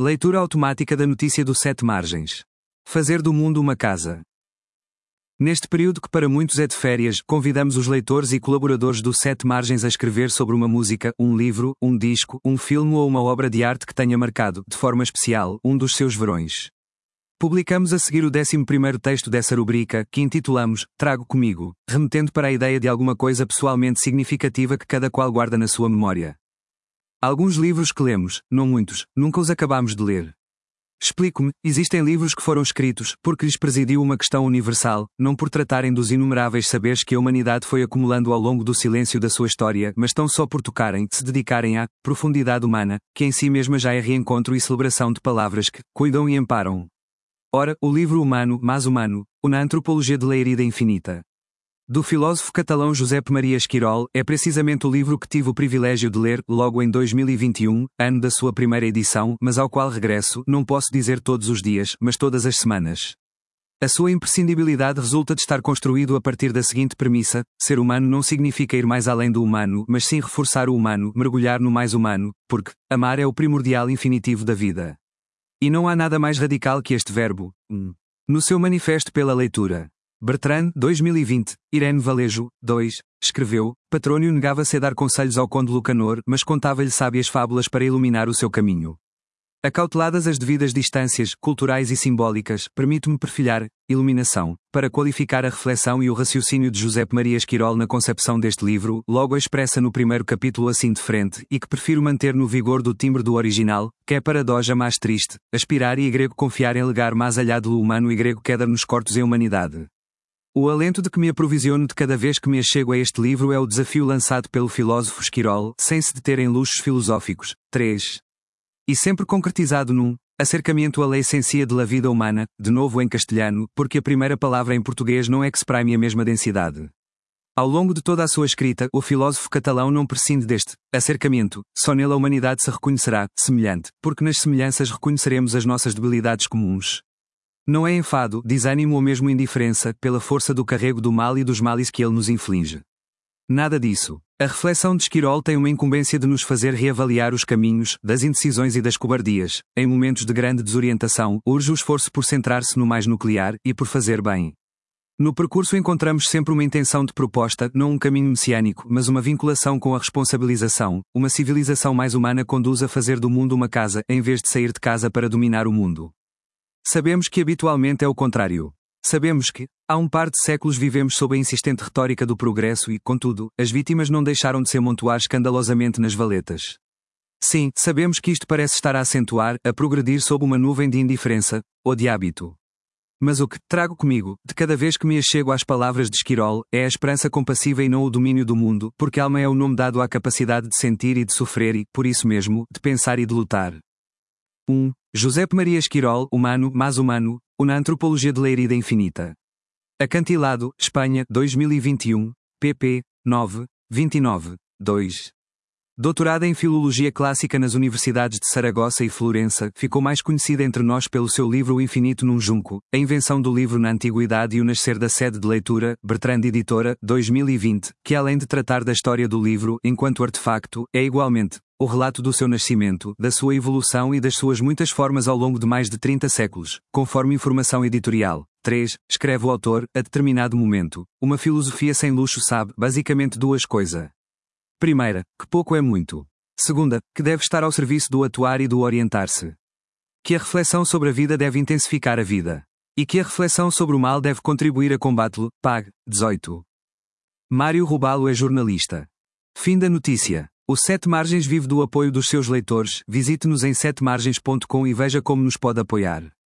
Leitura automática da notícia do Sete Margens. Fazer do mundo uma casa. Neste período que para muitos é de férias, convidamos os leitores e colaboradores do Sete Margens a escrever sobre uma música, um livro, um disco, um filme ou uma obra de arte que tenha marcado, de forma especial, um dos seus verões. Publicamos a seguir o 11º texto dessa rubrica, que intitulamos Trago Comigo, remetendo para a ideia de alguma coisa pessoalmente significativa que cada qual guarda na sua memória. Alguns livros que lemos, não muitos, nunca os acabamos de ler. Explico-me, existem livros que foram escritos porque lhes presidiu uma questão universal, não por tratarem dos inumeráveis saberes que a humanidade foi acumulando ao longo do silêncio da sua história, mas tão só por tocarem, se dedicarem à profundidade humana, que em si mesma já é reencontro e celebração de palavras que cuidam e amparam. Ora, o livro Humano, mais Humano, na Antropologia de Leirida Infinita, do filósofo catalão Josep Maria Esquirol, é precisamente o livro que tive o privilégio de ler, logo em 2021, ano da sua primeira edição, mas ao qual regresso, não posso dizer todos os dias, mas todas as semanas. A sua imprescindibilidade resulta de estar construído a partir da seguinte premissa: ser humano não significa ir mais além do humano, mas sim reforçar o humano, mergulhar no mais humano, porque amar é o primordial infinitivo da vida. E não há nada mais radical que este verbo. No seu manifesto pela leitura, Bertrand, 2020, Irene Valejo, 2, escreveu: Petrónio negava-se a dar conselhos ao conde Lucanor, mas contava-lhe sábias fábulas para iluminar o seu caminho. Acauteladas as devidas distâncias, culturais e simbólicas, permito-me perfilhar, iluminação, para qualificar a reflexão e o raciocínio de Josep Maria Esquirol na concepção deste livro, logo expressa no primeiro capítulo assim de frente, e que prefiro manter no vigor do timbre do original, que é paradoja mais triste, aspirar e grego confiar em legar mais alhado do humano e grego quedar nos cortos em humanidade. O alento de que me aprovisiono de cada vez que me achego a este livro é o desafio lançado pelo filósofo Esquirol, sem se deter em luxos filosóficos. 3. E sempre concretizado num acercamento à lei essencia de la vida humana, de novo em castelhano, porque a primeira palavra em português não exprime a mesma densidade. Ao longo de toda a sua escrita, o filósofo catalão não prescinde deste acercamento, só nele a humanidade se reconhecerá semelhante, porque nas semelhanças reconheceremos as nossas debilidades comuns. Não é enfado, desânimo ou mesmo indiferença, pela força do carrego do mal e dos males que ele nos inflige. Nada disso. A reflexão de Esquirol tem uma incumbência de nos fazer reavaliar os caminhos, das indecisões e das cobardias. Em momentos de grande desorientação, urge o esforço por centrar-se no mais nuclear, e por fazer bem. No percurso encontramos sempre uma intenção de proposta, não um caminho messiânico, mas uma vinculação com a responsabilização. Uma civilização mais humana conduz a fazer do mundo uma casa, em vez de sair de casa para dominar o mundo. Sabemos que habitualmente é o contrário. Sabemos que, há um par de séculos vivemos sob a insistente retórica do progresso e, contudo, as vítimas não deixaram de se amontoar escandalosamente nas valetas. Sim, sabemos que isto parece estar a acentuar, a progredir sob uma nuvem de indiferença, ou de hábito. Mas o que trago comigo, de cada vez que me achego às palavras de Esquirol, é a esperança compassiva e não o domínio do mundo, porque alma é o nome dado à capacidade de sentir e de sofrer e, por isso mesmo, de pensar e de lutar. 1. Josep Maria Esquirol, Humano, mais Humano, na Antropologia de Leirida Infinita. Acantilado, Espanha, 2021, pp. 9, 29, 2. Doutorada em Filologia Clássica nas Universidades de Saragossa e Florença, ficou mais conhecida entre nós pelo seu livro O Infinito num Junco, a invenção do livro na Antiguidade e o nascer da sede de leitura, Bertrand Editora, 2020, que além de tratar da história do livro, enquanto artefacto, é igualmente o relato do seu nascimento, da sua evolução e das suas muitas formas ao longo de mais de 30 séculos, conforme informação editorial. 3. Escreve o autor, a determinado momento, uma filosofia sem luxo sabe, basicamente duas coisas. Primeira, que pouco é muito. Segunda, que deve estar ao serviço do atuar e do orientar-se. Que a reflexão sobre a vida deve intensificar a vida. E que a reflexão sobre o mal deve contribuir a combate-lo. Pag. 18. Mário Rubalo é jornalista. Fim da notícia. O Sete Margens vive do apoio dos seus leitores. Visite-nos em setemargens.com e veja como nos pode apoiar.